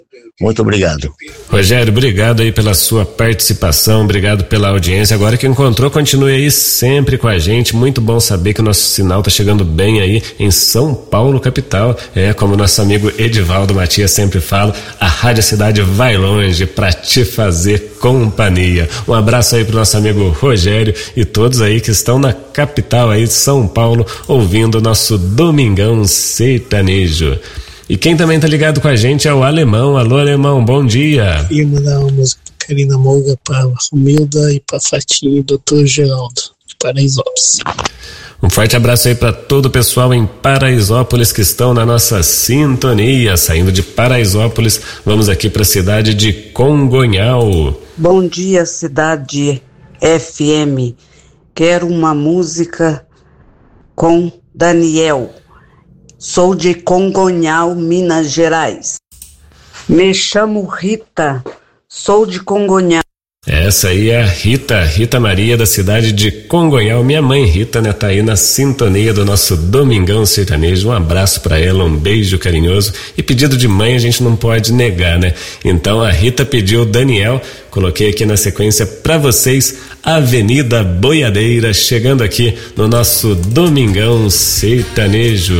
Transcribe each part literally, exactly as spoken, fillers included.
Muito obrigado. Rogério, obrigado aí pela sua participação, obrigado pela audiência. Agora que encontrou, continue aí sempre com a gente. Muito bom saber que o nosso sinal tá chegando bem aí em São Paulo, capital. É, como nosso amigo Edivaldo Matias sempre fala, a Rádio Cidade vai longe pra te fazer companhia. Um abraço aí pro nosso amigo Rogério e todos aí que estão na capital aí de São Paulo ouvindo o nosso Domingão Sertanejo. E quem também tá ligado com a gente é o Alemão. Alô, Alemão, bom dia. Eu ia mandar uma música pra Karina Moga, pra Romilda e pra Fatinha e doutor Geraldo, de Paraisópolis. Um forte abraço aí para todo o pessoal em Paraisópolis que estão na nossa sintonia. Saindo de Paraisópolis, vamos aqui para a cidade de Congonhal. Bom dia, cidade F M. Quero uma música com Daniel. Sou de Congonhal, Minas Gerais. Me chamo Rita, sou de Congonhal. Essa aí é a Rita, Rita Maria, da cidade de Congonhal. Minha mãe Rita, né, tá aí na sintonia do nosso Domingão Sertanejo. Um abraço pra ela, um beijo carinhoso. E pedido de mãe a gente não pode negar, né? Então a Rita pediu o Daniel, coloquei aqui na sequência pra vocês, Avenida Boiadeira, chegando aqui no nosso Domingão Sertanejo.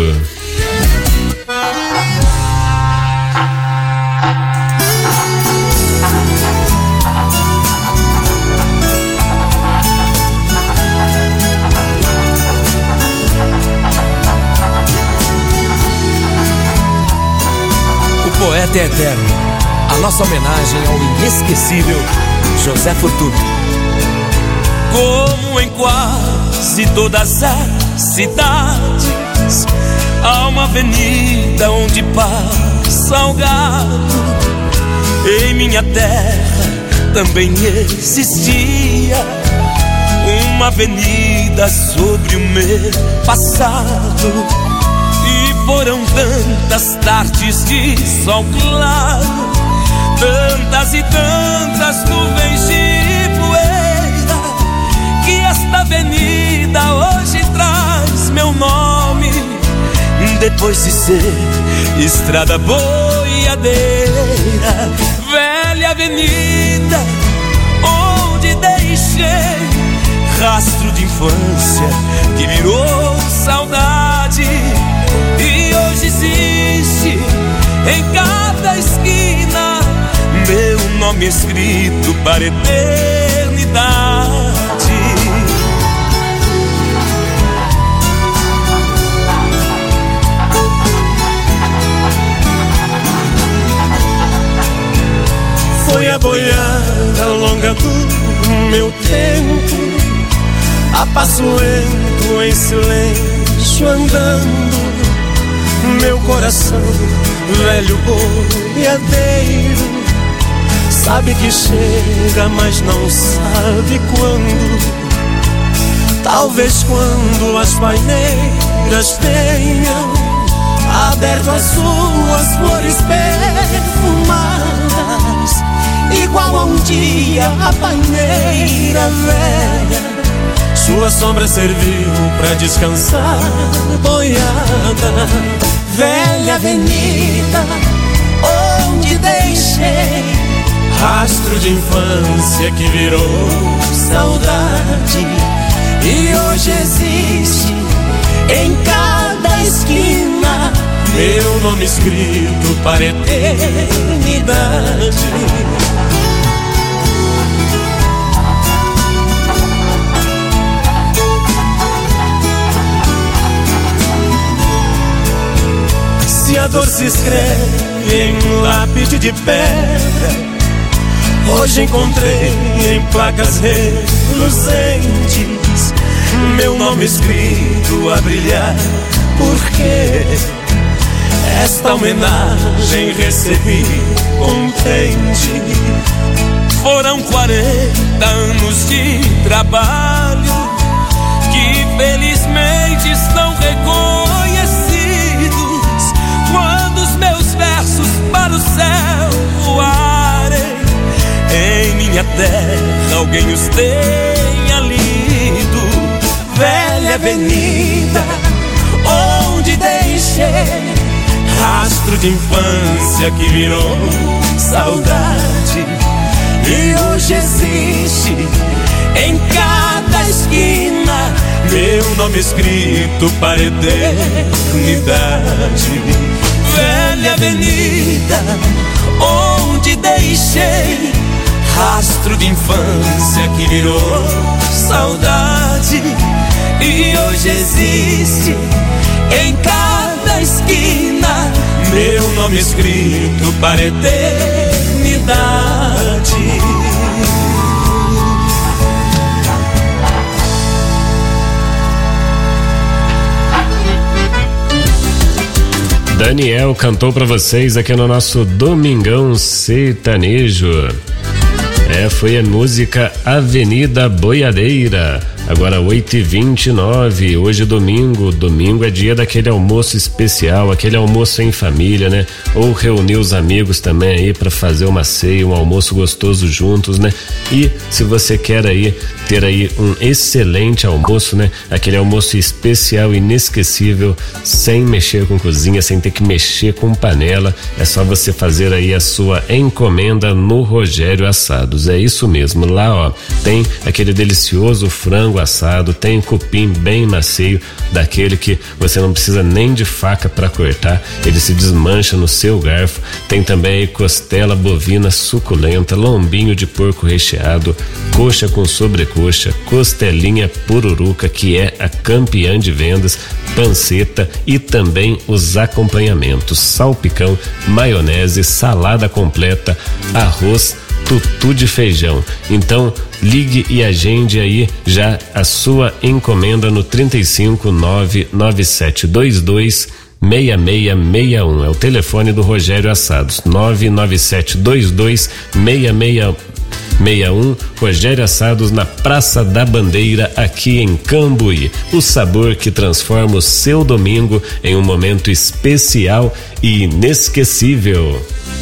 Poeta eterno, a nossa homenagem ao inesquecível José Fortuny. Como em quase todas as cidades, há uma avenida onde passa o gado. Em minha terra também existia uma avenida sobre o meu passado. Foram tantas tardes de sol claro, tantas e tantas nuvens de poeira, que esta avenida hoje traz meu nome, depois de ser estrada boiadeira. Velha avenida onde deixei rastro de infância que virou saudade. E hoje existe em cada esquina meu nome escrito para a eternidade. Foi a boiada longa do meu tempo, a passo lento em silêncio andando. Meu coração, velho boiadeiro, sabe que chega, mas não sabe quando. Talvez quando as paineiras tenham aberto as suas flores perfumadas, igual a um dia a paineira velha, sua sombra serviu pra descansar, boiada. Velha avenida onde deixei rastro de infância que virou saudade. E hoje existe em cada esquina meu nome escrito para a eternidade. Se a dor se escreve em lápide de pedra, hoje encontrei em placas reluzentes meu nome escrito a brilhar, porque esta homenagem recebi contente. Foram quarenta anos de trabalho que felizmente estão reconhecidos. Quando os meus versos para o céu voarem, em minha terra alguém os tenha lido. Velha avenida onde deixei rastro de infância que virou saudade. E hoje existe em cada esquina meu nome escrito para a eternidade. Velha avenida onde deixei rastro de infância que virou saudade. E hoje existe em cada esquina meu nome escrito para a eternidade. Daniel cantou pra vocês aqui no nosso Domingão Sertanejo. É, foi a música Avenida Boiadeira. Agora oito e vinte e nove, hoje é domingo, domingo é dia daquele almoço especial, aquele almoço em família, né? Ou reunir os amigos também aí para fazer uma ceia, um almoço gostoso juntos, né? E se você quer aí ter aí um excelente almoço, né? Aquele almoço especial, inesquecível, sem mexer com cozinha, sem ter que mexer com panela, é só você fazer aí a sua encomenda no Rogério Assados. É isso mesmo, lá ó, tem aquele delicioso frango assado, tem cupim bem macio, daquele que você não precisa nem de faca para cortar, ele se desmancha no seu garfo. Tem também costela bovina suculenta, lombinho de porco recheado, coxa com sobrecoxa, costelinha pururuca, que é a campeã de vendas, panceta e também os acompanhamentos: salpicão, maionese, salada completa, arroz, tutu de feijão. Então ligue e agende aí já a sua encomenda no trinta e cinco, nove nove sete dois dois seis seis seis um. É o telefone do Rogério Assados, nove nove sete dois dois seis seis seis um. Rogério Assados, na Praça da Bandeira, aqui em Cambuí. O sabor que transforma o seu domingo em um momento especial e inesquecível.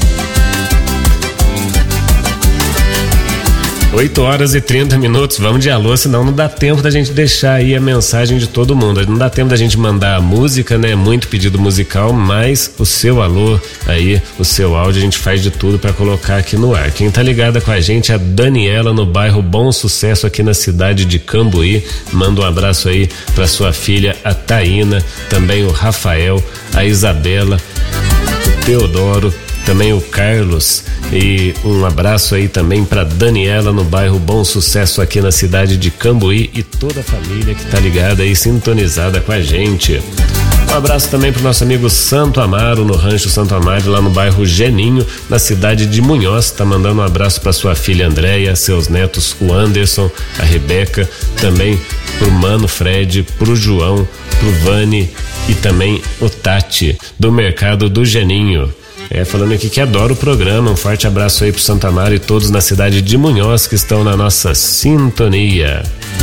oito horas e trinta minutos, vamos de alô, senão não dá tempo da gente deixar aí a mensagem de todo mundo, não dá tempo da gente mandar a música, né? Muito pedido musical, mas o seu alô aí, o seu áudio, a gente faz de tudo para colocar aqui no ar. Quem tá ligada com a gente é a Daniela, no bairro Bom Sucesso, aqui na cidade de Cambuí. Manda um abraço aí para sua filha, a Taína, também o Rafael, a Isabela, o Teodoro, também o Carlos, e um abraço aí também para Daniela, no bairro Bom Sucesso, aqui na cidade de Cambuí, e toda a família que tá ligada aí, sintonizada com a gente. Um abraço também pro nosso amigo Santo Amaro, no Rancho Santo Amaro, lá no bairro Geninho, na cidade de Munhoz. Tá mandando um abraço para sua filha Andréia, seus netos, o Anderson, a Rebeca, também pro Mano Fred, pro João, pro Vani e também o Tati, do Mercado do Geninho. É, falando aqui que adora o programa. Um forte abraço aí pro Santo Amaro e todos na cidade de Munhoz que estão na nossa sintonia.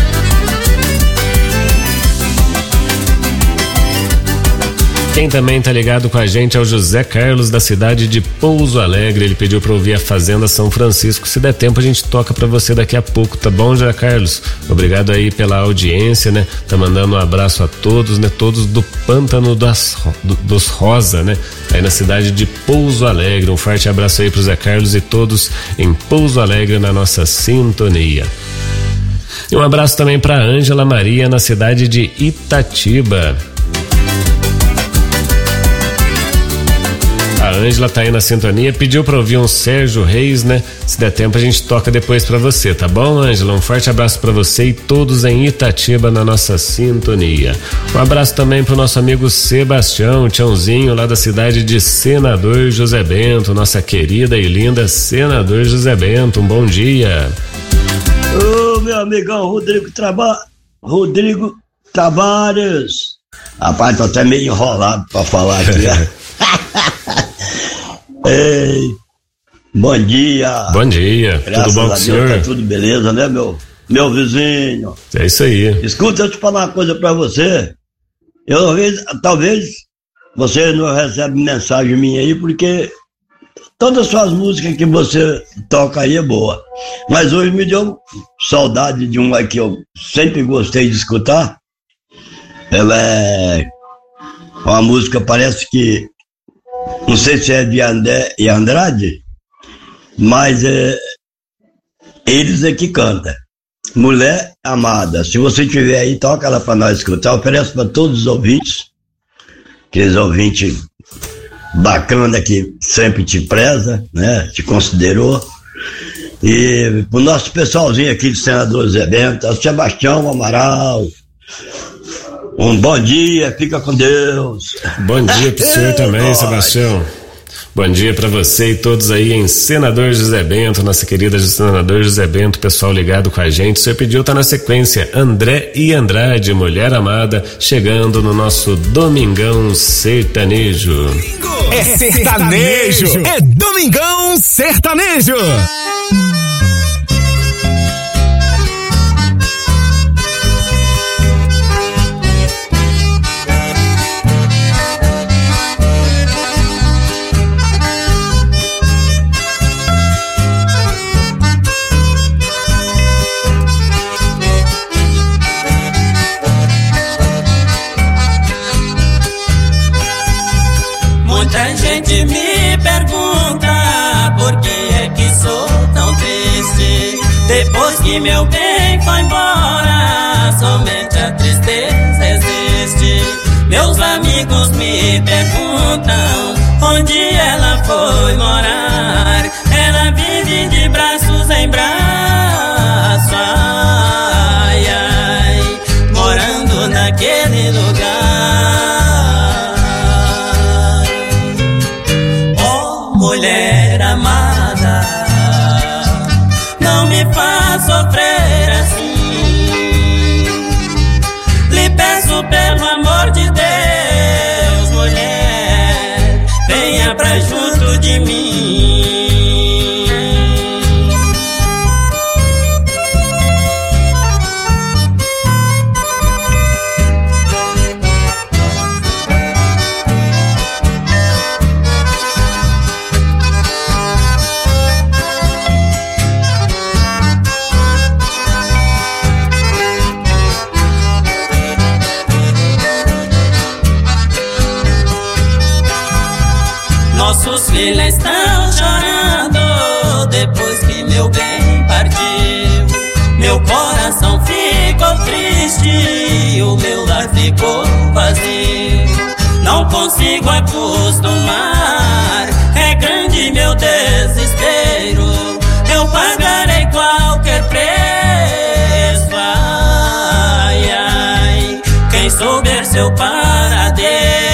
Quem também tá ligado com a gente é o José Carlos, da cidade de Pouso Alegre. Ele pediu pra ouvir a Fazenda São Francisco. Se der tempo a gente toca pra você daqui a pouco, tá bom, José Carlos? Obrigado aí pela audiência, né? Tá mandando um abraço a todos, né? Todos do Pântano das, do, dos Rosa, né? Aí na cidade de Pouso Alegre. Um forte abraço aí pro José Carlos e todos em Pouso Alegre na nossa sintonia. E um abraço também pra Ângela Maria, na cidade de Itatiba. A Ângela tá aí na sintonia, pediu pra ouvir um Sérgio Reis, né? Se der tempo a gente toca depois pra você, tá bom, Ângela? Um forte abraço pra você e todos em Itatiba na nossa sintonia. Um abraço também pro nosso amigo Sebastião, Tiãozinho, lá da cidade de Senador José Bento, nossa querida e linda Senador José Bento. Um bom dia. Ô, meu amigão Rodrigo Traba... Rodrigo Tavares. Rapaz, tô até meio enrolado pra falar aqui. Ei, bom dia. Bom dia. Graças tudo bom com o senhor? Tá tudo beleza, né, meu, meu vizinho? É isso aí. Escuta, eu te falar uma coisa pra você. Eu talvez, talvez você não recebe mensagem minha aí, porque todas as suas músicas que você toca aí é boa. Mas hoje me deu saudade de uma que eu sempre gostei de escutar. Ela é uma música, parece que não sei se é de André e Andrade, mas é, eles é que cantam. Mulher Amada. Se você tiver aí, toca ela para nós escutar. Oferece para todos os ouvintes, aqueles ouvintes bacana que sempre te preza, né? Te considerou. E pro nosso pessoalzinho aqui de Senadores Eventos, o Sebastião Amaral. Um bom dia, fica com Deus. Bom dia pro senhor também, Sebastião. Bom dia para você e todos aí em Senador José Bento, nossa querida Senador José Bento, pessoal ligado com a gente. O senhor pediu, tá na sequência, André e Andrade, Mulher Amada, chegando no nosso Domingão Sertanejo. É sertanejo, é Domingão Sertanejo. Muita gente me pergunta por que é que sou tão triste. Depois que meu bem foi embora, somente a tristeza existe. Meus amigos me perguntam onde ela foi morar. Ela vive de braços em braços, ai, ai, morando naquele lugar. Mulher amada, não me faz sofrer assim. Lhe peço pelo amor de Deus, mulher, venha pra junto de mim. Nossos filhos estão chorando depois que meu bem partiu. Meu coração ficou triste, o meu lar ficou vazio. Não consigo acostumar, é grande meu desespero. Eu pagarei qualquer preço, ai, ai, quem souber seu paradeiro.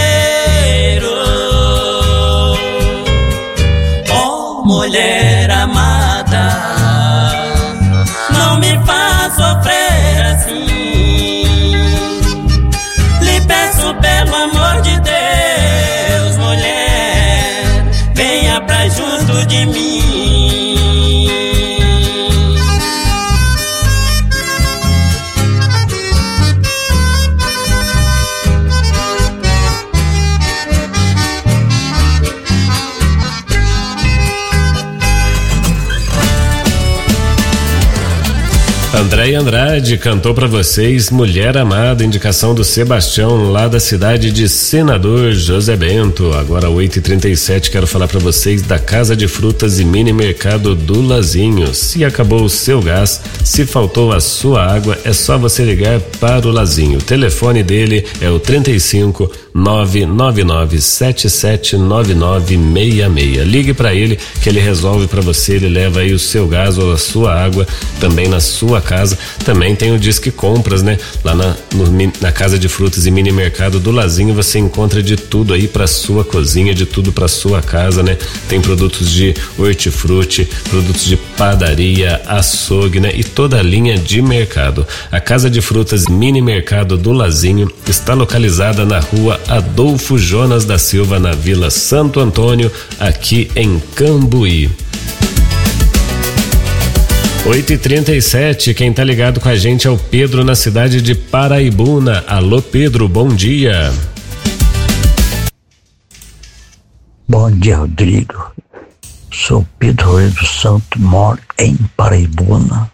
Mulher amada, não me faz sofrer assim. Lhe peço pelo amor de Deus, mulher, venha pra junto de mim. André Andrade cantou para vocês Mulher Amada, indicação do Sebastião, lá da cidade de Senador José Bento. Agora oito e trinta e sete, quero falar para vocês da Casa de Frutas e Mini Mercado do Lazinho. Se acabou o seu gás, se faltou a sua água, é só você ligar para o Lazinho. O telefone dele é o trinta e cinco, nove nove nove sete sete nove nove seis seis. Ligue para ele que ele resolve para você, ele leva aí o seu gás ou a sua água também na sua casa. Também tem o Disque Compras, né? Lá na, no, na Casa de Frutas e Mini Mercado do Lazinho você encontra de tudo aí para sua cozinha, de tudo para sua casa, né? Tem produtos de hortifruti, produtos de padaria, açougue, né? E toda a linha de mercado. A Casa de Frutas Mini Mercado do Lazinho está localizada na rua Adolfo Jonas da Silva, na Vila Santo Antônio, aqui em Cambuí. oito e trinta e sete, quem tá ligado com a gente é o Pedro na cidade de Paraibuna. Alô Pedro, bom dia. Bom dia, Rodrigo. Sou Pedro Redo Santo, moro em Paraibuna.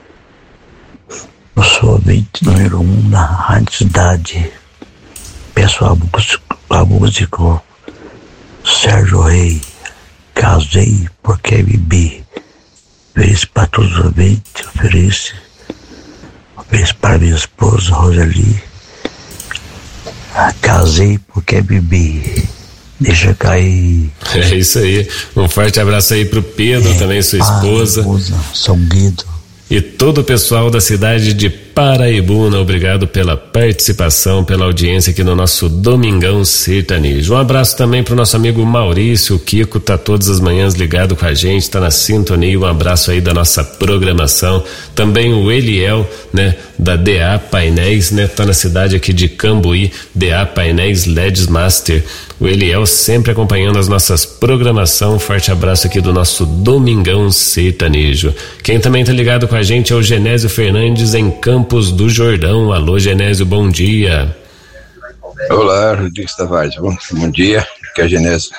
Eu sou ouvinte número um da Rádio Cidade. Peço a música Sérgio Rei, casei porque bebi. Ofereço para todos os ouvintes, ofereço. Ofereço para minha esposa, Roseli. Casei porque bebi. Deixa cair. É isso aí. Um forte abraço aí pro Pedro, é, também sua esposa. esposa São Guido. E todo o pessoal da cidade de Paraibuna, obrigado pela participação, pela audiência aqui no nosso Domingão Sertanejo. Um abraço também pro nosso amigo Maurício, o Kiko tá todas as manhãs ligado com a gente, tá na sintonia, um abraço aí da nossa programação. Também o Eliel, né, da D A Painéis, né, tá na cidade aqui de Cambuí, D A Painéis L E Ds Master. O Eliel sempre acompanhando as nossas programação. Um forte abraço aqui do nosso Domingão Sertanejo. Quem também tá ligado com a gente é o Genésio Fernandes em Campos do Jordão. Alô, Genésio, bom dia. Olá, Rodrigo Tavares, bom, bom dia, aqui é o Genésio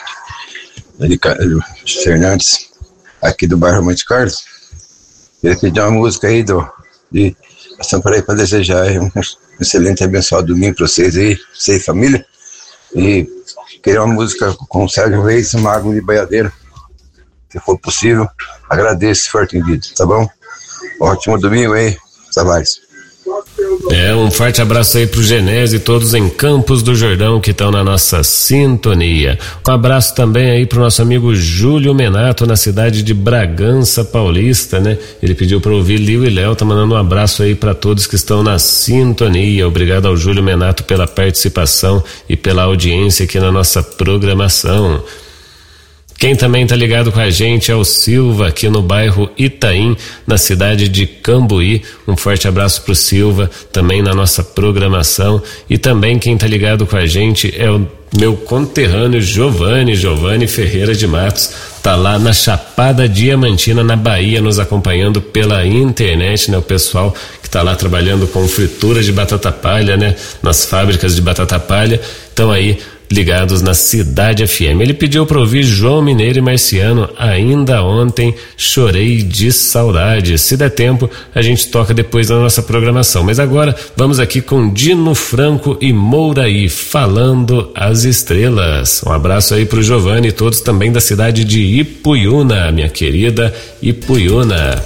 Fernandes, aqui do bairro Monte Carlos. Queria pedir uma música aí do, de Ação para aí para desejar um excelente e abençoado domingo para vocês aí, vocês e família. E queria uma música com o Sérgio Reis, Mago de Baiadeiro, se for possível. Agradeço se for atendido, tá bom? Ótimo domingo aí, Tavares. É, um forte abraço aí pro Genésio e todos em Campos do Jordão que estão na nossa sintonia. Um abraço também aí pro nosso amigo Júlio Menato na cidade de Bragança Paulista, né? Ele pediu para ouvir Lio e Léo, tá mandando um abraço aí para todos que estão na sintonia. Obrigado ao Júlio Menato pela participação e pela audiência aqui na nossa programação. Quem também tá ligado com a gente é o Silva, aqui no bairro Itaim, na cidade de Cambuí. Um forte abraço pro Silva, também na nossa programação. E também quem tá ligado com a gente é o meu conterrâneo Giovanni, Giovanni Ferreira de Matos. Tá lá na Chapada Diamantina, na Bahia, nos acompanhando pela internet, né? O pessoal que tá lá trabalhando com fritura de batata palha, né? Nas fábricas de batata palha. Então aí, ligados na Cidade F M. Ele pediu para ouvir João Mineiro e Marciano, Ainda Ontem Chorei de Saudade. Se der tempo, a gente toca depois da nossa programação. Mas agora vamos aqui com Dino Franco e Mouraí, Falando as Estrelas. Um abraço aí pro Giovanni e todos também da cidade de Ipuiuna, minha querida Ipuiuna.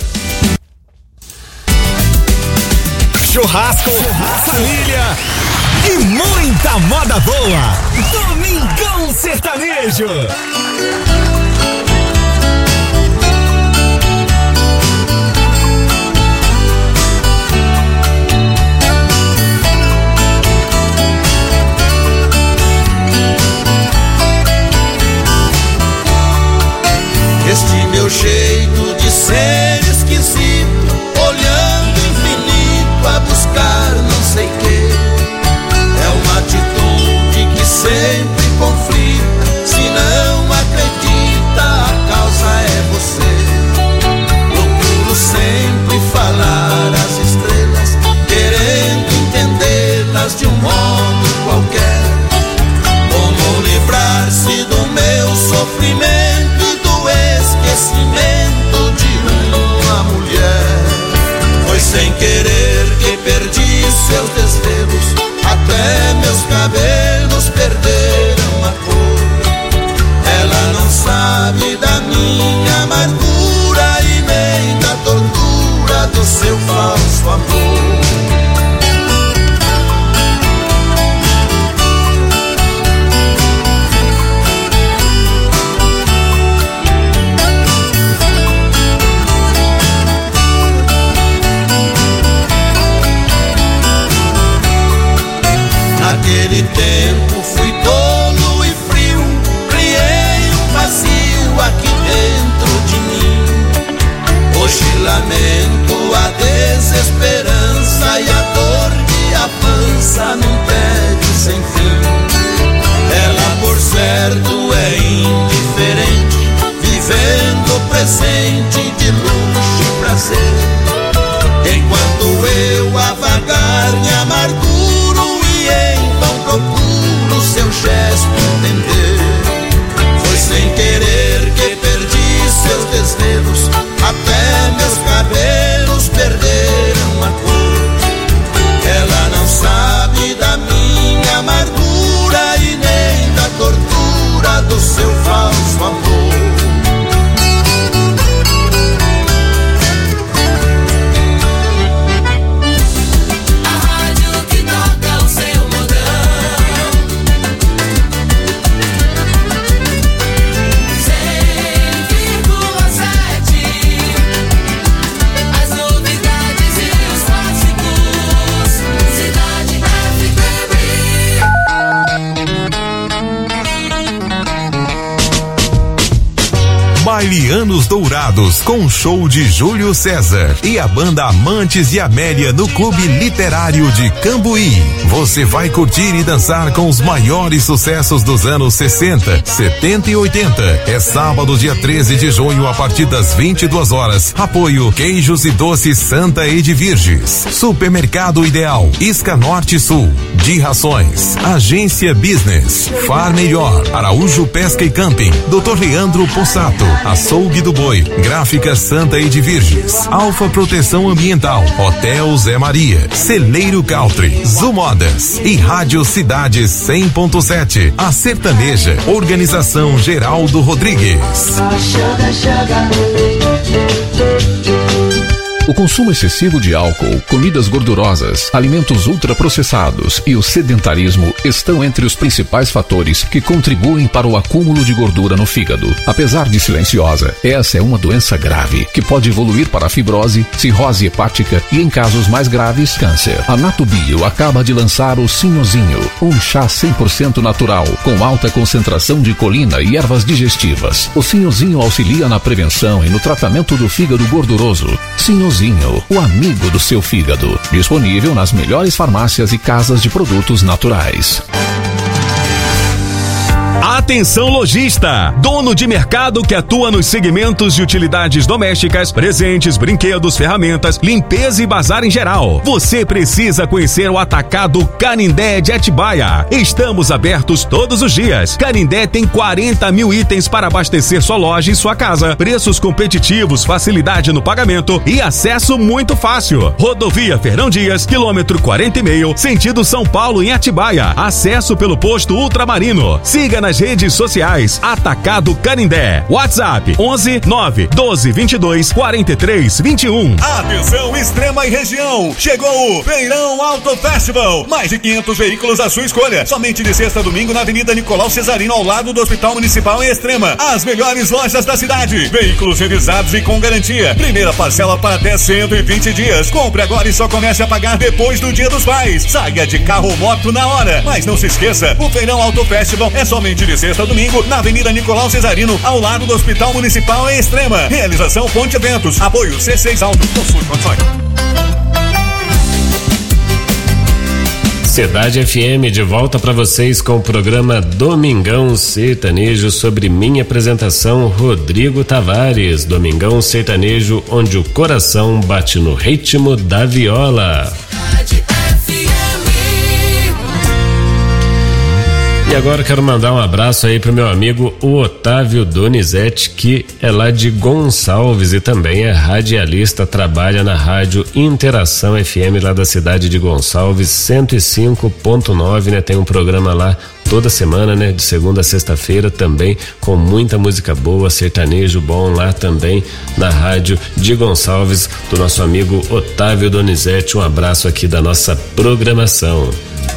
Churrasco, Churrasco, família e muita moda boa. Domingão Sertanejo. Este meu jeito de ser esquisito, olhando infinito a buscar não sei que, é uma atitude que sempre conflita. Se não acredita, a causa é você. Procuro sempre falar às estrelas, querendo entendê-las de um modo qualquer. Como livrar-se do meu sofrimento e do esquecimento de uma mulher. Foi sem querer que perdi seus desvelos, até meus cabelos perderam a cor. Ela não sabe da minha amargura e nem da tortura do seu falso amor. Naquele tempo fui tolo e frio, criei um vazio aqui dentro de mim. Hoje lamento a desesperança e a dor que avança num tédio sem fim. Ela, por certo, é indiferente, vivendo o presente de luxo e prazer, enquanto eu a vagar me amarguro e em vão procuro seu gesto entender. Foi sem querer que perdi seus desvelos, até meus cabelos perderam a cor. Ela não sabe da minha amargura e nem da tortura do seu falso aquele Anos Dourados com o show de Júlio César e a banda Amantes de Amélia no Clube Literário de Cambuí. Você vai curtir e dançar com os maiores sucessos dos anos sessenta, setenta e oitenta. É sábado, dia treze de junho, a partir das vinte e duas horas. Apoio Queijos e Doces Santa Edvirges, Supermercado Ideal, Isca Norte Sul, de Rações, Agência Business, Far Melhor, Araújo Pesca e Camping, doutor Leandro Possato, Açougue do Boi, Gráfica Santa Edvirges, Alfa Proteção Ambiental, Hotel Zé Maria, Celeiro Country, Zumodas e Rádio Cidade cem ponto sete. A Sertaneja, Organização Geraldo Rodrigues. O consumo excessivo de álcool, comidas gordurosas, alimentos ultraprocessados e o sedentarismo estão entre os principais fatores que contribuem para o acúmulo de gordura no fígado. Apesar de silenciosa, essa é uma doença grave que pode evoluir para fibrose, cirrose hepática e, em casos mais graves, câncer. A Natubio acaba de lançar o Sinhozinho, um chá cem por cento natural com alta concentração de colina e ervas digestivas. O Sinhozinho auxilia na prevenção e no tratamento do fígado gorduroso. Sinhozinho, o amigo do seu fígado. Disponível nas melhores farmácias e casas de produtos naturais. Atenção lojista, dono de mercado que atua nos segmentos de utilidades domésticas, presentes, brinquedos, ferramentas, limpeza e bazar em geral. Você precisa conhecer o Atacado Canindé de Atibaia. Estamos abertos todos os dias. Canindé tem quarenta mil itens para abastecer sua loja e sua casa. Preços competitivos, facilidade no pagamento e acesso muito fácil. Rodovia Fernão Dias, quilômetro quarenta e meio, sentido São Paulo em Atibaia. Acesso pelo posto Ultramarino. Siga nas redes sociais Atacado Canindé. WhatsApp onze nove doze vinte e dois quarenta e três vinte e um. Atenção Extrema e região, chegou o Feirão Auto Festival. Mais de quinhentos veículos à sua escolha. Somente de sexta a domingo na Avenida Nicolau Cesarino, ao lado do Hospital Municipal em Extrema. As melhores lojas da cidade. Veículos revisados e com garantia. Primeira parcela para até cento e vinte dias. Compre agora e só comece a pagar depois do Dia dos Pais. Saia de carro ou moto na hora. Mas não se esqueça, o Feirão Auto Festival é somente de sexta a domingo na Avenida Nicolau Cesarino, ao lado do Hospital Municipal em Extrema. Realização Ponte Eventos. Apoio C seis Auto. Possui condições. Cidade F M de volta para vocês com o programa Domingão Sertanejo, sobre minha apresentação, Rodrigo Tavares. Domingão Sertanejo, onde o coração bate no ritmo da viola. E agora quero mandar um abraço aí pro meu amigo o Otávio Donizete, que é lá de Gonçalves e também é radialista, trabalha na rádio Interação F M lá da cidade de Gonçalves, cento e cinco ponto nove, né? Tem um programa lá toda semana, né? De segunda a sexta-feira também, com muita música boa, sertanejo bom lá também na rádio de Gonçalves, do nosso amigo Otávio Donizete. Um abraço aqui da nossa programação.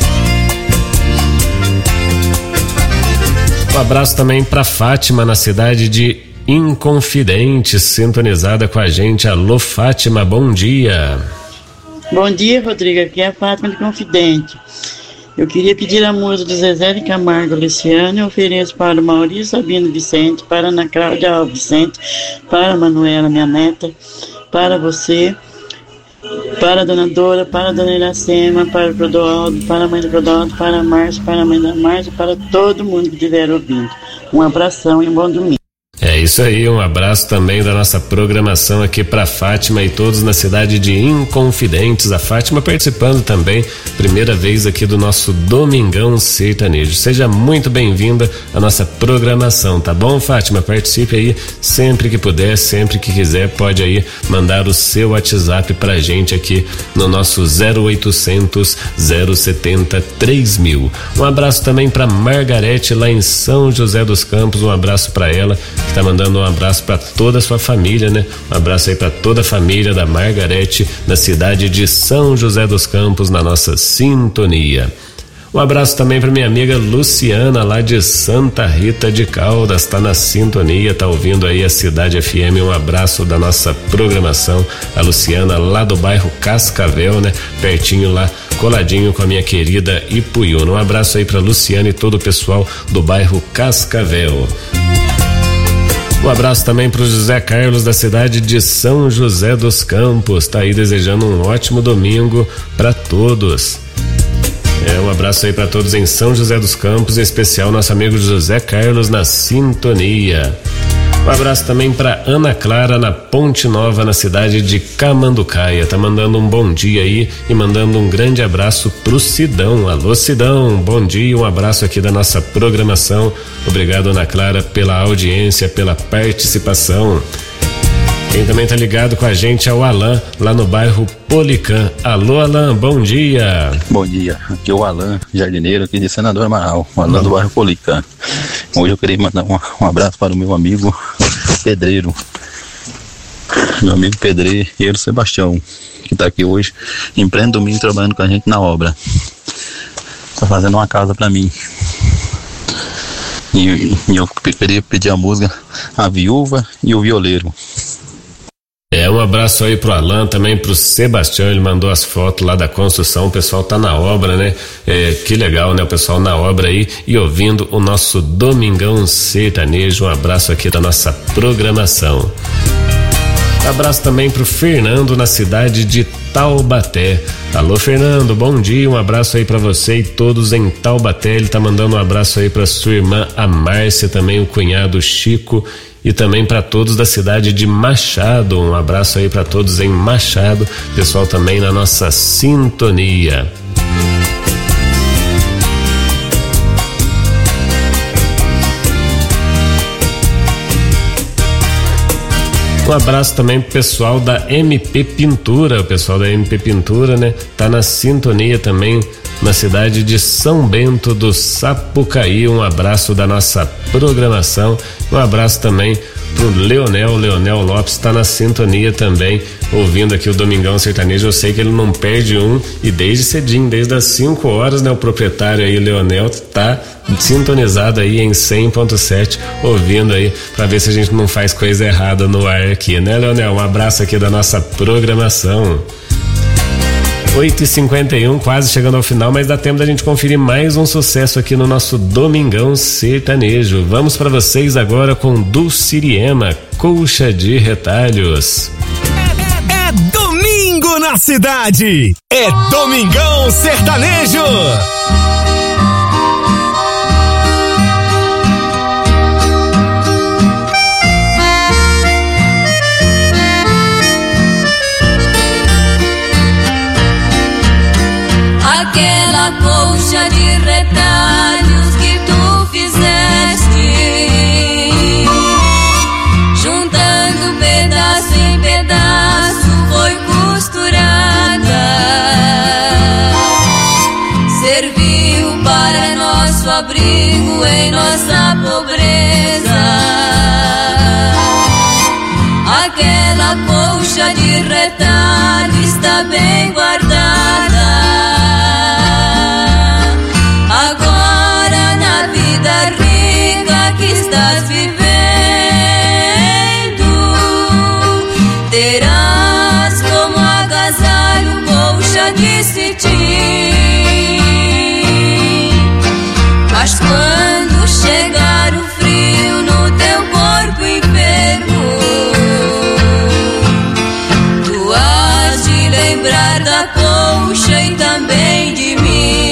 Um abraço também para Fátima, na cidade de Inconfidente, sintonizada com a gente. Alô, Fátima, bom dia. Bom dia, Rodrigo. Aqui é a Fátima de Confidente. Eu queria pedir a música do Zezé de Camargo Luciano. Eu ofereço para o Maurício Sabino Vicente, para a Ana Cláudia Alves Vicente, para a Manuela, minha neta, para você, para a Dona Dora, para a Dona Iracema, para o Clodoaldo, para a mãe do Clodoaldo, para a Márcia, para a mãe da Márcia, para todo mundo que estiver ouvindo. Um abração e um bom domingo. É isso aí, um abraço também da nossa programação aqui para Fátima e todos na cidade de Inconfidentes. A Fátima participando também, primeira vez aqui do nosso Domingão Sertanejo. Seja muito bem-vinda à nossa programação, tá bom, Fátima? Participe aí sempre que puder, sempre que quiser, pode aí mandar o seu WhatsApp pra gente aqui no nosso zero oitocentos, zero setenta, três mil. Um abraço também pra Margarete lá em São José dos Campos, um abraço pra ela, que tá mandando um abraço para toda a sua família, né? Um abraço aí para toda a família da Margarete, na cidade de São José dos Campos, na nossa sintonia. Um abraço também para minha amiga Luciana, lá de Santa Rita de Caldas, tá na sintonia, tá ouvindo aí a Cidade F M. Um abraço da nossa programação, a Luciana lá do bairro Cascavel, né? Pertinho lá, coladinho com a minha querida Ipuiuna. Um abraço aí para Luciana e todo o pessoal do bairro Cascavel. Um Um abraço também pro José Carlos da cidade de São José dos Campos, tá aí desejando um ótimo domingo para todos. É, um abraço aí para todos em São José dos Campos, em especial nosso amigo José Carlos na sintonia. Um abraço também para Ana Clara na Ponte Nova, na cidade de Camanducaia. Tá mandando um bom dia aí e mandando um grande abraço pro Sidão. Alô, Sidão, bom dia, um abraço aqui da nossa programação. Obrigado, Ana Clara, pela audiência, pela participação. Quem também tá ligado com a gente é o Alan, lá no bairro Policã. Alô, Alan, bom dia. Bom dia, aqui é o Alan, jardineiro aqui de Senador Amaral, o Alan do bairro Policã. Hoje eu queria mandar um, um abraço para o meu amigo pedreiro, meu amigo pedreiro Sebastião, que tá aqui hoje, em pleno domingo, trabalhando com a gente na obra. Tá fazendo uma casa para mim. E, e eu queria pedir a música A Viúva e o Violeiro. É, um abraço aí pro Alan, também pro Sebastião, ele mandou as fotos lá da construção, o pessoal tá na obra, né? É, que legal, né? O pessoal na obra aí e ouvindo o nosso Domingão Sertanejo. Um abraço aqui da nossa programação. Um abraço também pro Fernando na cidade de Taubaté. Alô, Fernando, bom dia, um abraço aí pra você e todos em Taubaté. Ele tá mandando um abraço aí pra sua irmã, a Márcia, também o cunhado Chico e também para todos da cidade de Machado. Um abraço aí para todos em Machado, pessoal também na nossa sintonia. Um abraço também pro pessoal da M P Pintura, o pessoal da M P Pintura, né? Tá na sintonia também na cidade de São Bento do Sapucaí. Um abraço da nossa programação. Um abraço também pro Leonel, Leonel Lopes tá na sintonia também, ouvindo aqui o Domingão Sertanejo. Eu sei que ele não perde um e desde cedinho, desde as cinco horas, né? O proprietário aí, Leonel, tá sintonizado aí em cem ponto sete, ouvindo aí pra ver se a gente não faz coisa errada no ar aqui, né, Leonel? Um abraço aqui da nossa programação. oito e cinquenta e um, quase chegando ao final, mas dá tempo da gente conferir mais um sucesso aqui no nosso Domingão Sertanejo. Vamos para vocês agora com Dulciriema, Colcha de Retalhos. É, é, é domingo na cidade, é Domingão Sertanejo. Aquela colcha de retalhos que tu fizeste, juntando pedaço em pedaço, foi costurada, serviu para nosso abrigo em nossa pobreza. Aquela colcha de retalho está bem guardada. Agora na vida rica que estás vivendo, terás como agasalho colcha de cetim. Mas quando chegar o frio no teu corpo enfermo, tu has de lembrar da colcha e também de mim.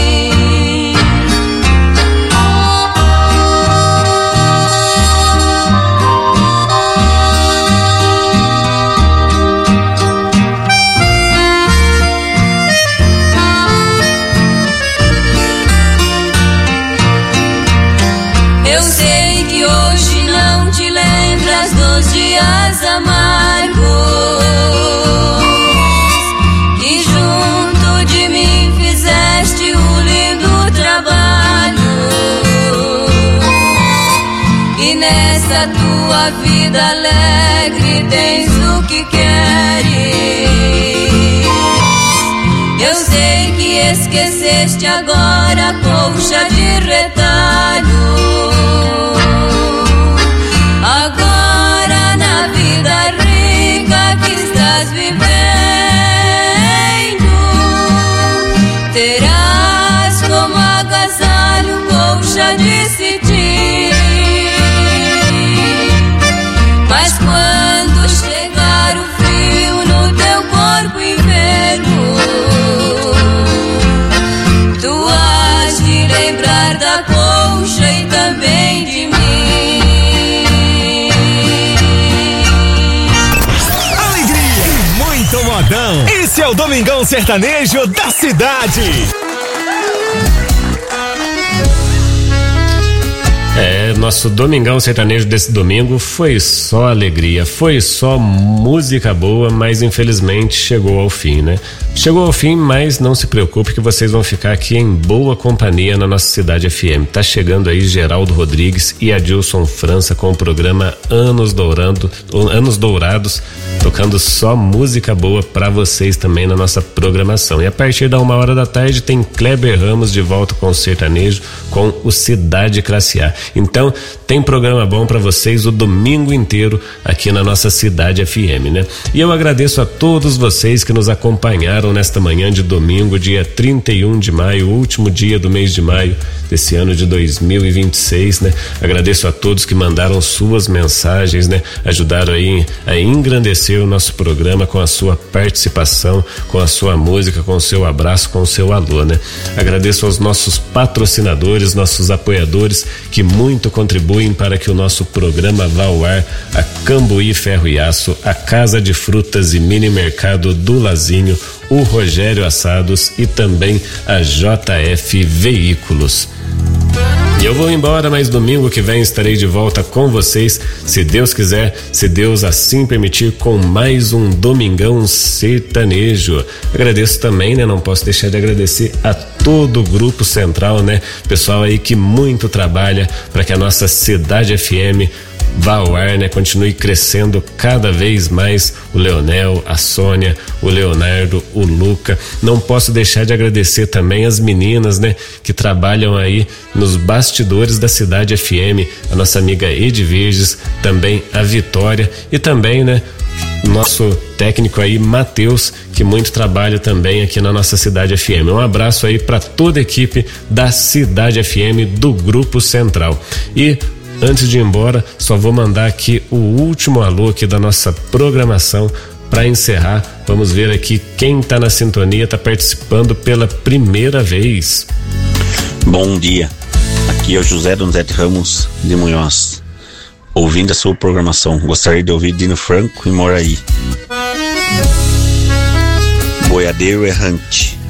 Eu sei que hoje não te lembras dos dias amargos que junto de mim fizeste o lindo trabalho. E nessa tua vida alegre tens o que queres. Eu sei que esqueceste agora a colcha de retalho. Agora na vida rica que estás vivendo, terás como agasalho colcha de cetim. Esse é o Domingão Sertanejo da cidade. É, nosso Domingão Sertanejo desse domingo foi só alegria, foi só música boa, mas infelizmente chegou ao fim, né? Chegou ao fim, mas não se preocupe que vocês vão ficar aqui em boa companhia na nossa Cidade F M. Tá chegando aí Geraldo Rodrigues e Adilson França com o programa Anos Dourando, Anos Dourados, tocando só música boa pra vocês também na nossa programação. E a partir da uma hora da tarde tem Kleber Ramos de volta com o sertanejo, com o Cidade Classe A. Então, tem programa bom pra vocês o domingo inteiro aqui na nossa Cidade F M, né? E eu agradeço a todos vocês que nos acompanharam nesta manhã de domingo, dia trinta e um de maio, último dia do mês de maio desse ano de dois mil e vinte e seis, né? Agradeço a todos que mandaram suas mensagens, né? Ajudaram aí a engrandecer o nosso programa com a sua participação, com a sua música, com o seu abraço, com o seu alô, né? Agradeço aos nossos patrocinadores, nossos apoiadores que muito contribuem para que o nosso programa vá ao ar: a Cambuí Ferro e Aço, a Casa de Frutas e Mini Mercado do Lazinho, o Rogério Assados e também a J F Veículos. E eu vou embora, mas domingo que vem estarei de volta com vocês, se Deus quiser, se Deus assim permitir, com mais um Domingão Sertanejo. Agradeço também, né? Não posso deixar de agradecer a todo o Grupo Central, né? Pessoal aí que muito trabalha para que a nossa Cidade F M vá ao ar, né? Continue crescendo cada vez mais. O Leonel, a Sônia, o Leonardo, o Luca. Não posso deixar de agradecer também as meninas, né? Que trabalham aí nos bastidores da Cidade F M, a nossa amiga Edi Virges, também a Vitória e também, né? Nosso técnico aí, Matheus, que muito trabalha também aqui na nossa Cidade F M. Um abraço aí para toda a equipe da Cidade F M do Grupo Central. E antes de ir embora, só vou mandar aqui o último alô aqui da nossa programação para encerrar. Vamos ver aqui quem tá na sintonia, tá participando pela primeira vez. Bom dia, aqui é o José Donzete Ramos de Munhoz, ouvindo a sua programação. Gostaria de ouvir Dino Franco e Moraí. Boiadeiro Errante,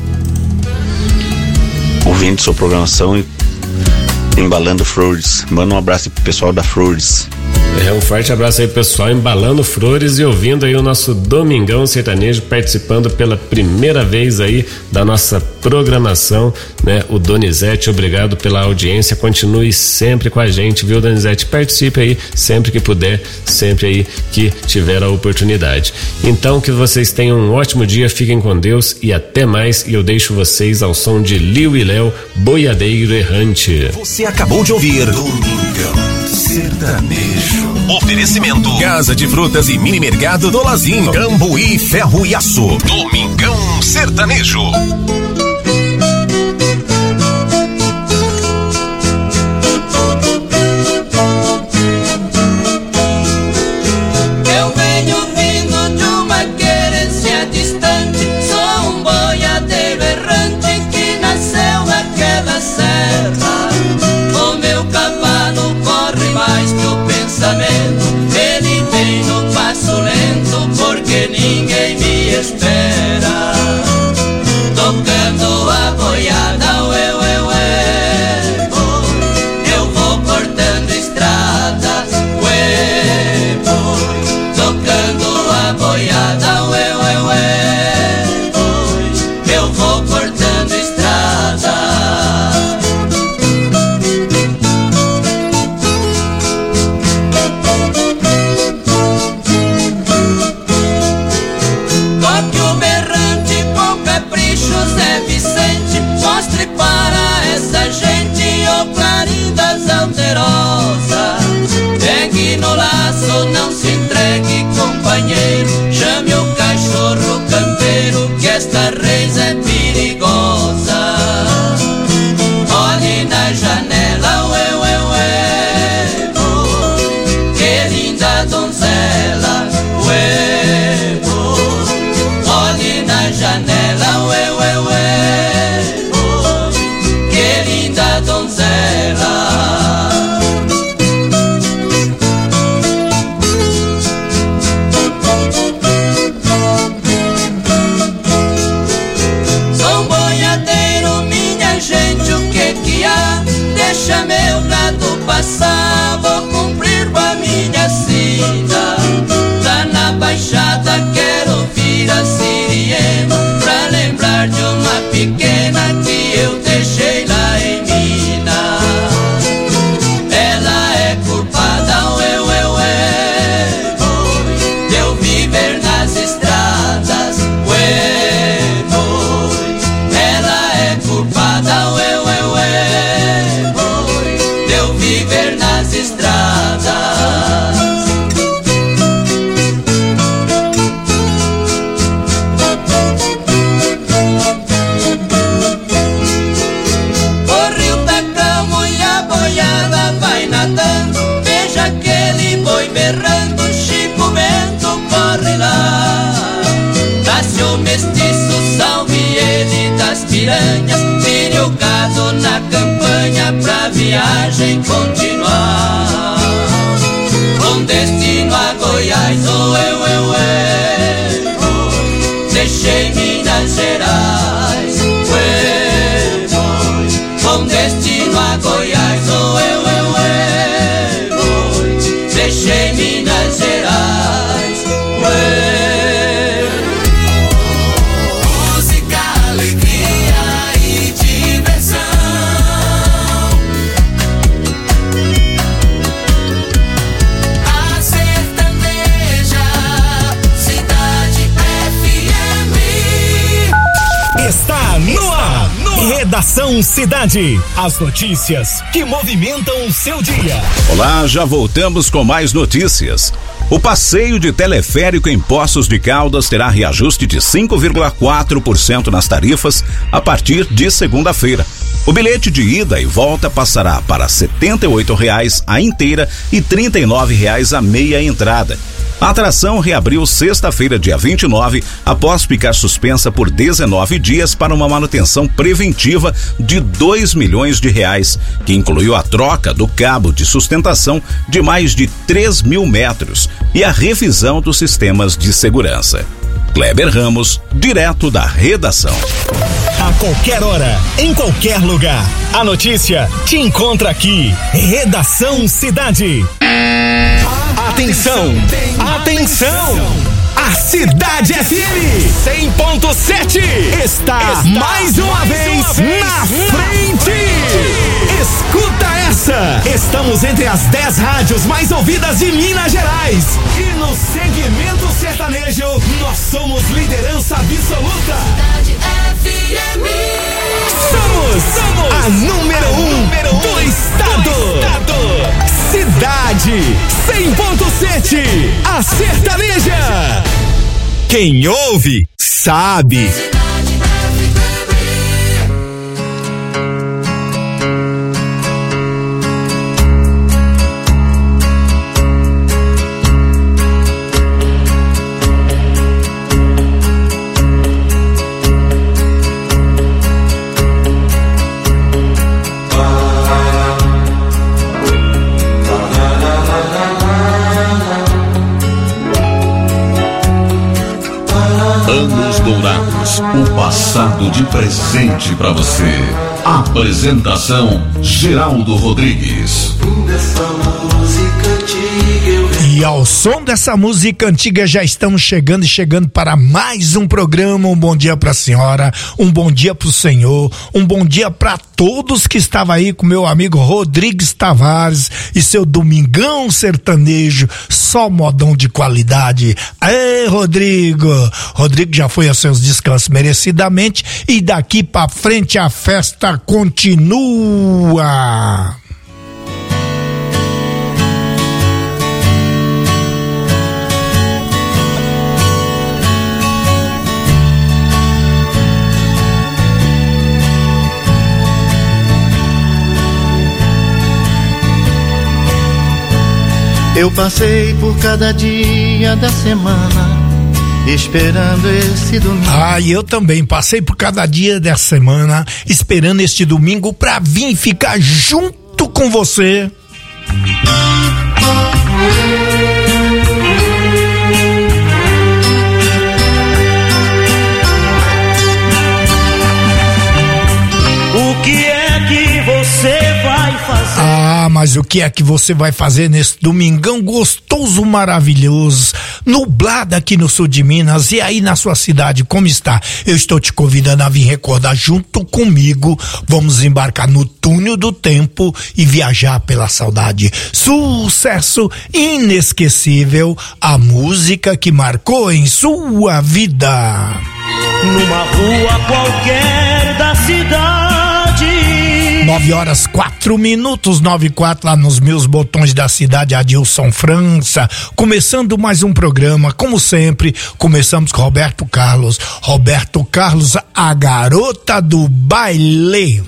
ouvindo sua programação e Embalando Flores. Manda um abraço pro pessoal da Flores. É, um forte abraço aí, pessoal, Embalando Flores e ouvindo aí o nosso Domingão Sertanejo, participando pela primeira vez aí da nossa programação, né? O Donizete, obrigado pela audiência, continue sempre com a gente, viu, Donizete? Participe aí sempre que puder, sempre aí que tiver a oportunidade. Então, que vocês tenham um ótimo dia, fiquem com Deus e até mais, e eu deixo vocês ao som de Liu e Léo, Boiadeiro Errante. Você acabou de ouvir Domingão Sertanejo. Oferecimento: Casa de Frutas e Mini Mercado do Lazinho, Cambuí Ferro e Aço. Domingão Sertanejo. Eu venho vindo de uma querência distante, sou um boiadeiro errante que nasceu naquela serra. O meu cavalo corre mais que o pensamento, ele vem no passo lento porque ninguém me espera. Tocando a boiada, ué, ué, ué, oh, eu vou cortando estradas, ué, oh, tocando a boiada, ué, ué, ué, oh, eu vou cortando estradas. Toque o berrante com capricho, Zé Vicente, mostre para essa gente o clarim das alterosas. Pegue no laço, não se entregue, companheiro, chame o piranhas, tire o gado na campanha pra viagem continuar. Com destino a Goiás, oh eu, eu, eu, deixei Minas Gerais, eu, com destino a Goiás, oh eu, eu, eu, deixei Minas Gerais, eu. Redação Cidade. As notícias que movimentam o seu dia. Olá, já voltamos com mais notícias. O passeio de teleférico em Poços de Caldas terá reajuste de cinco vírgula quatro por cento nas tarifas a partir de segunda-feira. O bilhete de ida e volta passará para setenta e oito reais a inteira e trinta e nove reais a meia entrada. A atração reabriu sexta-feira, dia vinte e nove, após ficar suspensa por dezenove dias para uma manutenção preventiva de dois milhões de reais, que incluiu a troca do cabo de sustentação de mais de três mil metros e a revisão dos sistemas de segurança. Kleber Ramos, direto da redação. A qualquer hora, em qualquer lugar, a notícia te encontra aqui. Redação Cidade. Atenção, atenção! A Cidade F M cem ponto sete está, está mais uma mais vez, uma vez na, na frente. frente! Escuta essa! Estamos entre as dez rádios mais ouvidas de Minas Gerais. E no segmento sertanejo, nós somos liderança absoluta. Cidade F M. Somos, somos a número a um número do, um estado. do estado. Cidade cem ponto sete, a sertaneja. Quem ouve, sabe. Anos Dourados, o passado de presente pra você. Apresentação Geraldo Rodrigues. E ao som dessa música antiga já estamos chegando e chegando para mais um programa. Um bom dia para a senhora, um bom dia para o senhor, um bom dia para todos que estavam aí com meu amigo Rodrigues Tavares e seu Domingão Sertanejo, só modão de qualidade. Ei, Rodrigo! Rodrigo já foi aos seus descansos merecidamente e daqui para frente a festa continua. Eu passei por cada dia da semana esperando esse domingo. Ah, e eu também passei por cada dia dessa semana esperando este domingo pra vir ficar junto com você. O que é que você vai fazer? Ah, mas o que é que você vai fazer nesse domingão gostoso, maravilhoso, nublado aqui no sul de Minas? E aí na sua cidade, como está? Eu estou te convidando a vir recordar junto comigo. Vamos embarcar no túnel do tempo e viajar pela saudade. Sucesso inesquecível, a música que marcou em sua vida. Numa rua qualquer da cidade. Nove horas, quatro minutos, nove e quatro, lá nos meus botões da cidade, Adilson França. Começando mais um programa, como sempre, começamos com Roberto Carlos. Roberto Carlos, a garota do baile.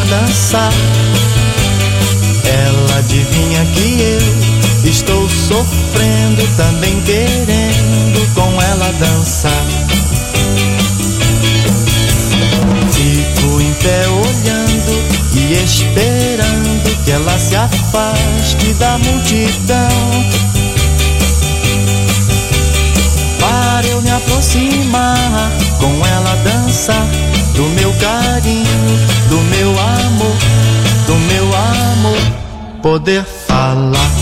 dançar. Ela adivinha que eu estou sofrendo, também querendo com ela dançar. Fico em pé olhando e esperando que ela se afaste da multidão, para eu me aproximar, com ela dançar, do meu carinho, do meu amor, do meu amor, poder falar.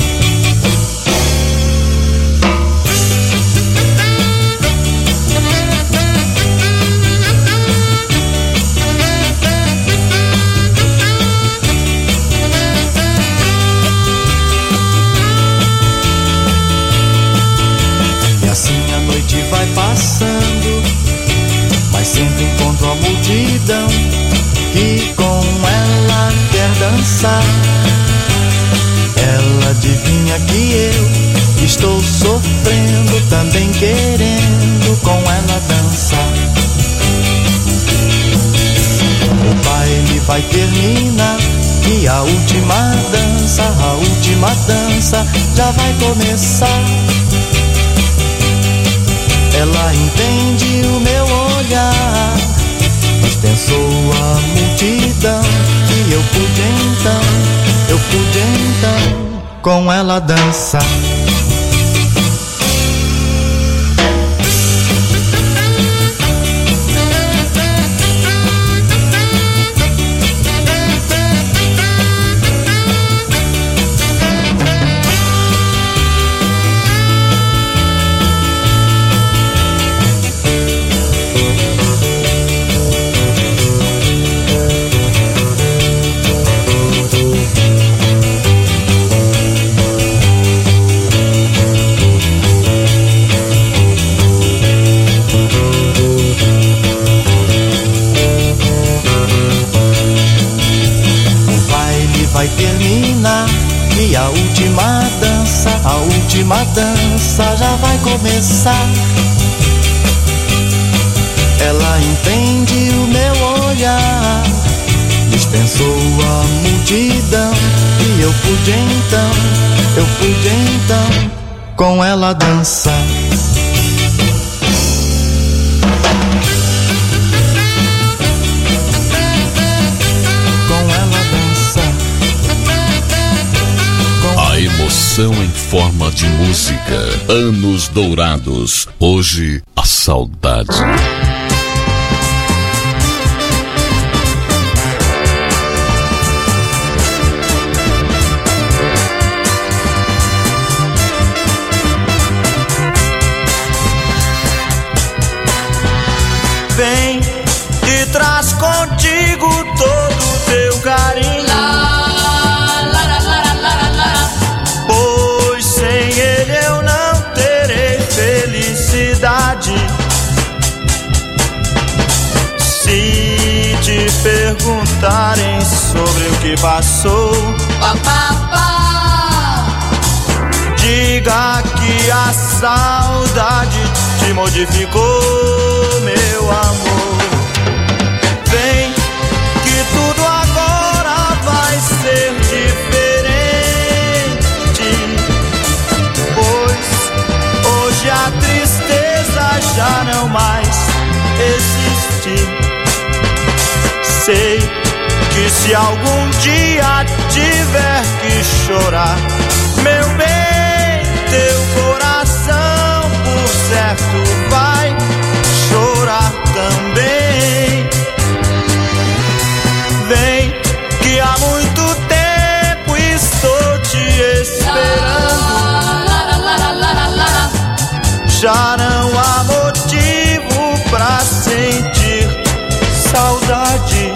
Vai passando, mas sempre encontro a multidão que com ela quer dançar. Ela adivinha que eu estou sofrendo, também querendo com ela dançar. O baile vai terminar e a última dança, a última dança já vai começar. Ela entende o meu olhar, dispensou a multidão, e eu pude então, eu pude então com ela dançar. Vai terminar e a última dança, a última dança já vai começar. Ela entende o meu olhar, dispensou a multidão, e eu pude então, eu pude então com ela dançar. A emoção em forma de música. Anos dourados. Hoje, a saudade. Vem e traz contigo todo o teu carinho. Pois sem ele eu não terei felicidade. Se te perguntarem sobre o que passou, diga que a saudade te modificou, meu amor. Vem que tudo agora vai ser diferente, pois hoje a tristeza já não mais existe. Sei que se algum dia tiver que chorar, meu bem, teu coração por certo vai chorar também. Vem que há muito tempo estou te esperando. Já não há motivo pra sentir saudade.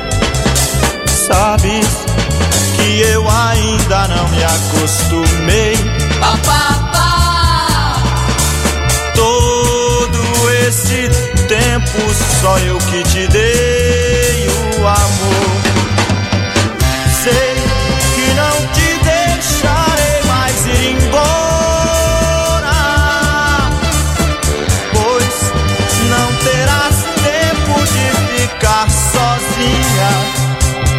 Sabes que eu ainda não me acostumei. Todo esse tempo só eu que te dei o amor. Sei que não te deixarei mais ir embora, pois não terás tempo de ficar sozinha.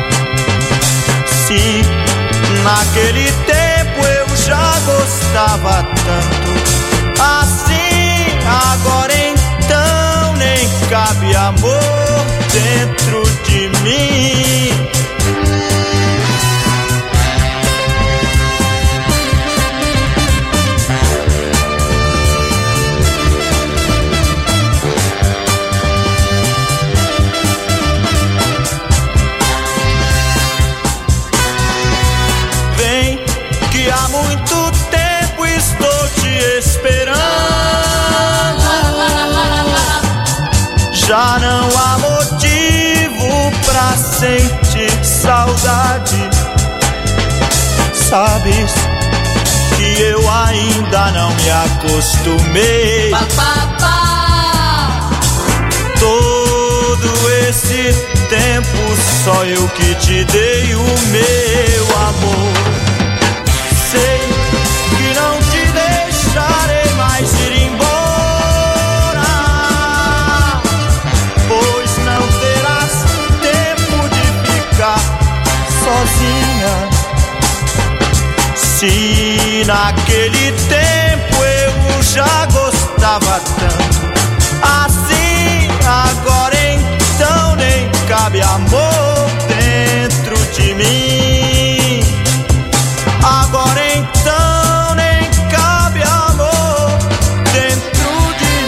naquele tempo eu já gostava tanto. Assim, agora então nem cabe amor dentro de mim. Há muito tempo estou te esperando. Já não há motivo pra sentir saudade. Sabes que eu ainda não me acostumei. Todo esse tempo só eu que te dei o meu amor. Sei que não te deixarei mais ir embora, pois não terás tempo de ficar sozinha. Se naquele tempo eu já gostava tanto, assim agora então nem cabe amor dentro de mim. Agora então nem cabe amor dentro de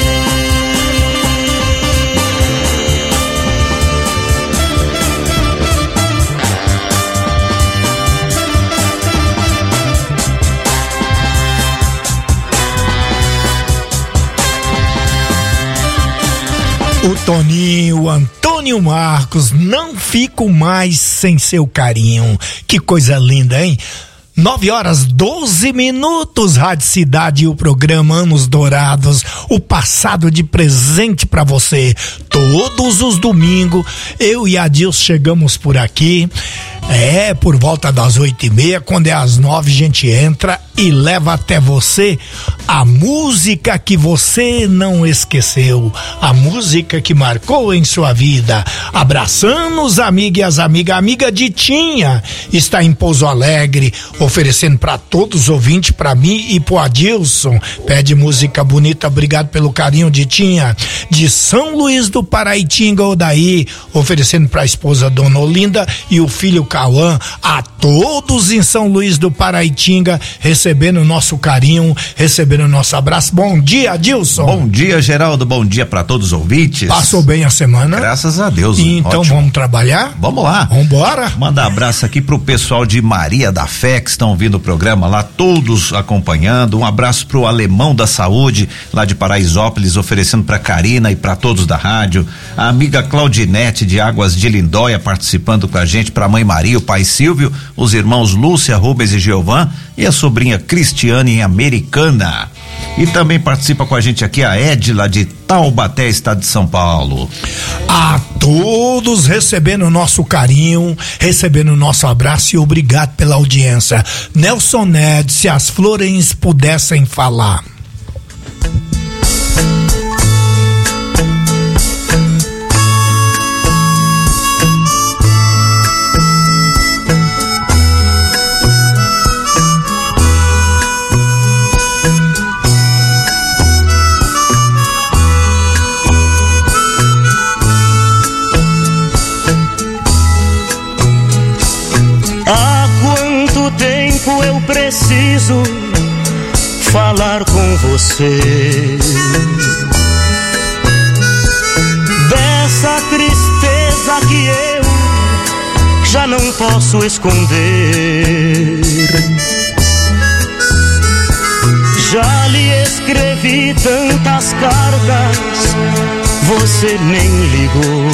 O Toninho, o Antônio Marcos, não fico mais sem seu carinho. Que coisa linda, hein? Nove horas, doze minutos, Rádio Cidade e o programa Anos Dourados, o passado de presente pra você. Todos os domingos, eu e a Dilson chegamos por aqui, é, por volta das oito e meia, quando é às nove a gente entra e leva até você a música que você não esqueceu, a música que marcou em sua vida. Abraçando os amigos e as amigas. A amiga Ditinha está em Pouso Alegre, oferecendo para todos os ouvintes, para mim e pro Adilson. Pede música bonita, obrigado pelo carinho, Ditinha. De São Luís do Paraitinga, Odaí, oferecendo para a esposa Dona Olinda e o filho Cauã. A todos em São Luís do Paraitinga, recebendo o nosso carinho, recebendo o nosso abraço. Bom dia, Adilson. Bom dia, Geraldo. Bom dia para todos os ouvintes. Passou bem a semana? Graças a Deus. Então ótimo. Vamos trabalhar? Vamos lá. Vamos embora. Manda abraço aqui pro pessoal de Maria da Fé que estão ouvindo o programa lá, todos acompanhando. Um abraço pro Alemão da Saúde, lá de Paraisópolis, oferecendo pra Karina e pra todos da rádio. A amiga Claudinete de Águas de Lindóia participando com a gente, pra mãe Maria, o pai Silvio, os irmãos Lúcia, Rubens e Giovan e a sobrinha Cristiane em Americana. E também participa com a gente aqui a Edila de Taubaté, estado de São Paulo. A todos recebendo o nosso carinho, recebendo o nosso abraço e obrigado pela audiência. Nelson Ned, se as flores pudessem falar. Eu preciso falar com você dessa tristeza que eu já não posso esconder. Já lhe escrevi tantas cartas, você nem ligou.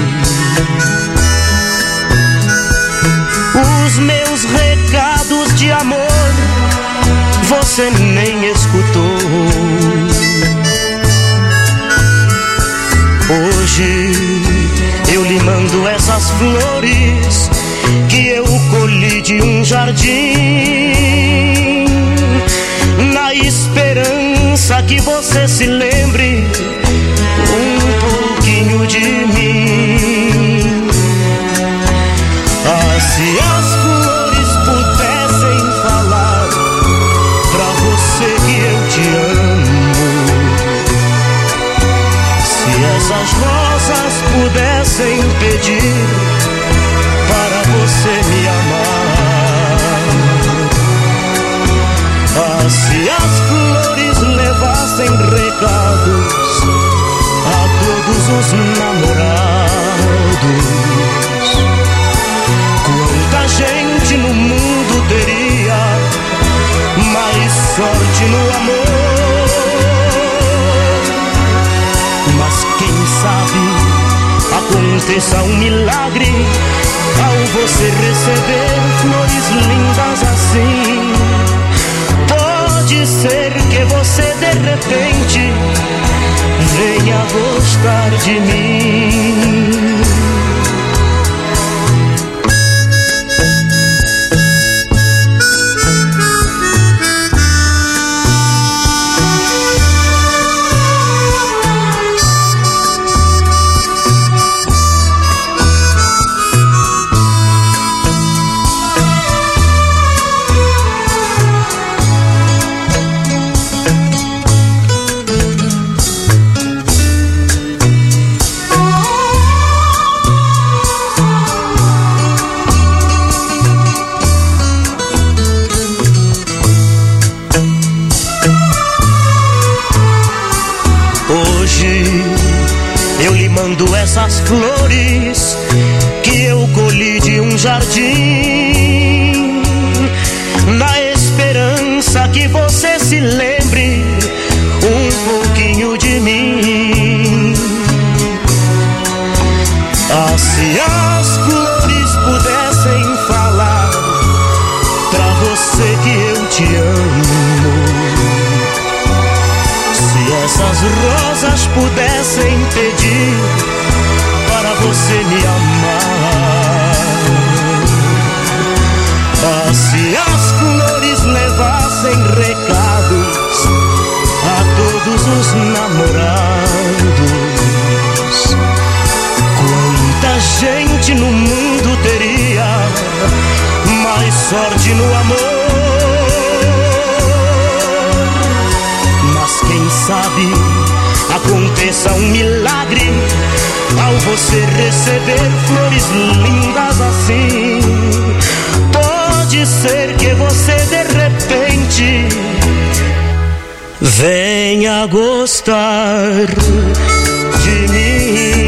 Os meus recados de amor você nem escutou. Hoje eu lhe mando essas flores que eu colhi de um jardim, na esperança que você se lembre um pouquinho de mim. Ah, se as flores pudessem essas rosas pudessem pedir para você me amar, ah, se as flores levassem recados a todos os namorados, quanta gente no mundo teria mais sorte no amor. Mas quem sabe aconteça um milagre ao você receber flores lindas assim. Pode ser que você de repente venha gostar de mim. Essas flores que eu colhi de um jardim, na esperança que você se lembre um pouquinho de mim. Ah, se as flores pudessem falar pra você que eu te amo, se essas rosas pudessem pedir para você me amar, ah, se as flores levassem recados a todos os namorados, quanta gente no mundo teria mais sorte no amor. Mas quem sabe aconteça um milagre ao você receber flores lindas assim. Pode ser que você de repente venha gostar de mim.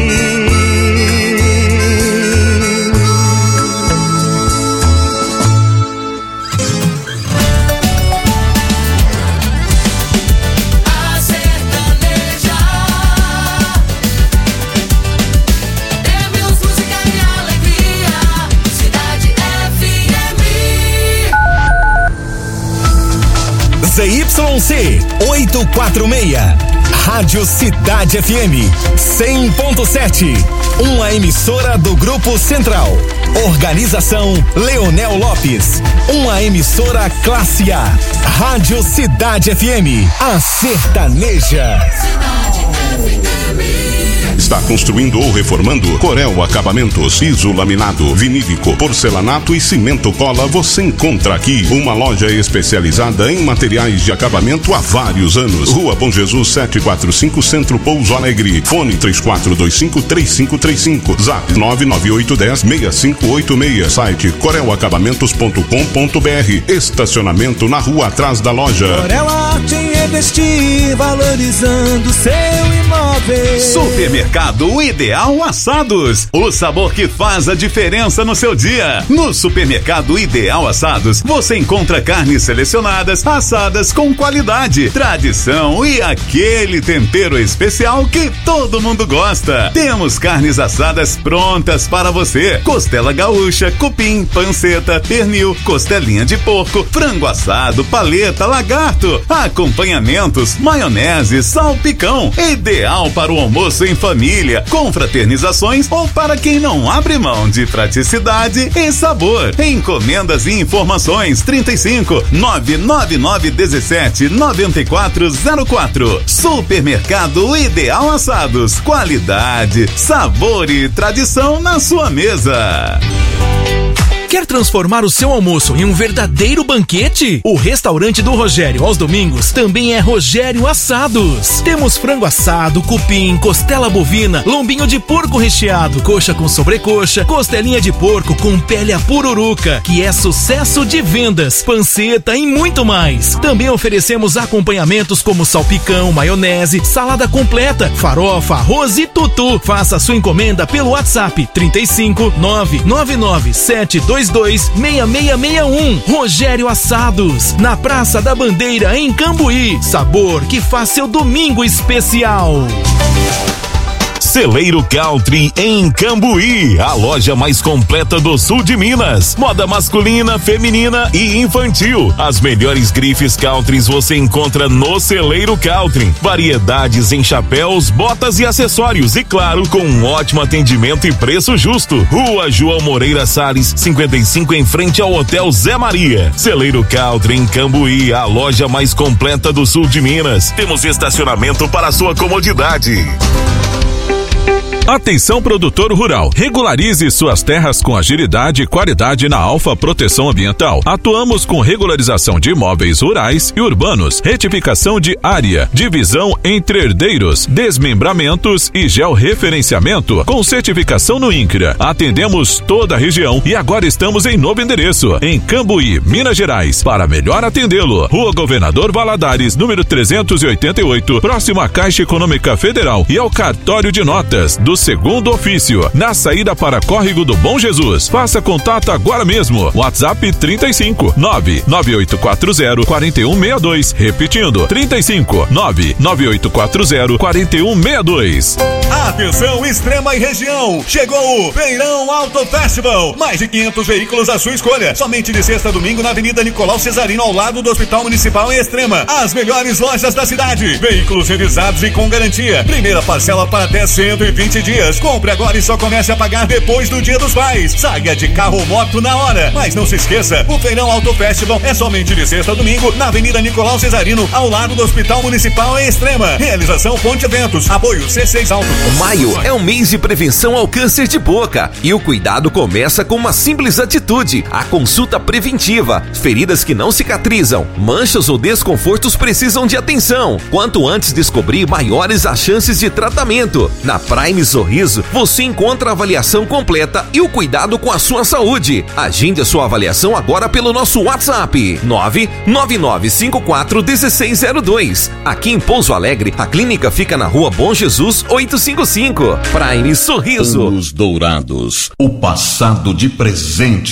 Z Y C oitocentos e quarenta e seis, Rádio Cidade F M cem ponto sete, uma emissora do Grupo Central. Organização Leonel Lopes, uma emissora classe A. Rádio Cidade F M, a sertaneja. Está construindo ou reformando? Corel Acabamentos, piso laminado, vinílico, porcelanato e cimento cola, você encontra aqui. Uma loja especializada em materiais de acabamento há vários anos. Rua Bom Jesus setecentos e quarenta e cinco, Centro Pouso Alegre. Fone três quatro dois cinco, três cinco três cinco. Zap nove nove oito um zero, seis cinco oito seis. Site corel acabamentos ponto com ponto b r. Estacionamento na rua atrás da loja. Corel Arte em investir, valorizando seu imóvel. Supermercado Ideal Assados, o sabor que faz a diferença no seu dia. No Supermercado Ideal Assados, você encontra carnes selecionadas, assadas com qualidade, tradição e aquele tempero especial que todo mundo gosta. Temos carnes assadas prontas para você: costela gaúcha, cupim, panceta, pernil, costelinha de porco, frango assado, paleta, lagarto, acompanhamentos, maionese, salpicão. Ideal para o almoço em família, com fraternizações ou para quem não abre mão de praticidade e sabor. Encomendas e informações trinta e cinco, nove nove nove dezessete, noventa e quatro zero quatro. Supermercado Ideal Assados, qualidade, sabor e tradição na sua mesa. Quer transformar o seu almoço em um verdadeiro banquete? O restaurante do Rogério aos domingos também é Rogério Assados. Temos frango assado, cupim, costela bovina, lombinho de porco recheado, coxa com sobrecoxa, costelinha de porco com pele a pururuca, que é sucesso de vendas, panceta e muito mais. Também oferecemos acompanhamentos como salpicão, maionese, salada completa, farofa, arroz e tutu. Faça sua encomenda pelo WhatsApp trinta e cinco, nove nove nove, sete dois dois, seis seis seis um. Rogério Assados, na Praça da Bandeira, em Cambuí. Sabor que faz seu domingo especial. Celeiro Country em Cambuí, a loja mais completa do sul de Minas. Moda masculina, feminina e infantil. As melhores grifes countries você encontra no Celeiro Country. Variedades em chapéus, botas e acessórios e claro, com um ótimo atendimento e preço justo. Rua João Moreira Salles, cinquenta e cinco, em frente ao Hotel Zé Maria. Celeiro Country em Cambuí, a loja mais completa do sul de Minas. Temos estacionamento para sua comodidade. Atenção, produtor rural, regularize suas terras com agilidade e qualidade na Alfa Proteção Ambiental. Atuamos com regularização de imóveis rurais e urbanos, retificação de área, divisão entre herdeiros, desmembramentos e georreferenciamento, com certificação no INCRA. Atendemos toda a região e agora estamos em novo endereço, em Cambuí, Minas Gerais. Para melhor atendê-lo, Rua Governador Valadares, número trezentos e oitenta e oito, próximo à Caixa Econômica Federal e ao cartório de notas do segundo ofício, na saída para Córrego do Bom Jesus. Faça contato agora mesmo. WhatsApp trinta e cinco, nove nove oito quatro zero, quatro um seis dois. Repetindo, trinta e cinco, nove nove oito quatro zero, quatro um seis dois. Atenção, Extrema e região. Chegou o Feirão Auto Festival. Mais de quinhentos veículos à sua escolha. Somente de sexta a domingo na Avenida Nicolau Cesarino, ao lado do Hospital Municipal em Extrema. As melhores lojas da cidade. Veículos revisados e com garantia. Primeira parcela para até cento e vinte dias. Compre agora e só comece a pagar depois do Dia dos Pais. Saia de carro ou moto na hora. Mas não se esqueça, o Feirão Auto Festival é somente de sexta a domingo na Avenida Nicolau Cesarino, ao lado do Hospital Municipal em Extrema. Realização Ponte Eventos. Apoio C seis Auto. Maio é um mês de prevenção ao câncer de boca e o cuidado começa com uma simples atitude: a consulta preventiva. Feridas que não cicatrizam, manchas ou desconfortos precisam de atenção. Quanto antes descobrir, maiores as chances de tratamento. Na Prime Sorriso, você encontra a avaliação completa e o cuidado com a sua saúde. Agende a sua avaliação agora pelo nosso WhatsApp nove nove nove cinco quatro um seis zero dois. Aqui em Pouso Alegre, a clínica fica na Rua Bom Jesus oitocentos e cinquenta e cinco. Prime Sorriso. Os Dourados, o passado de presente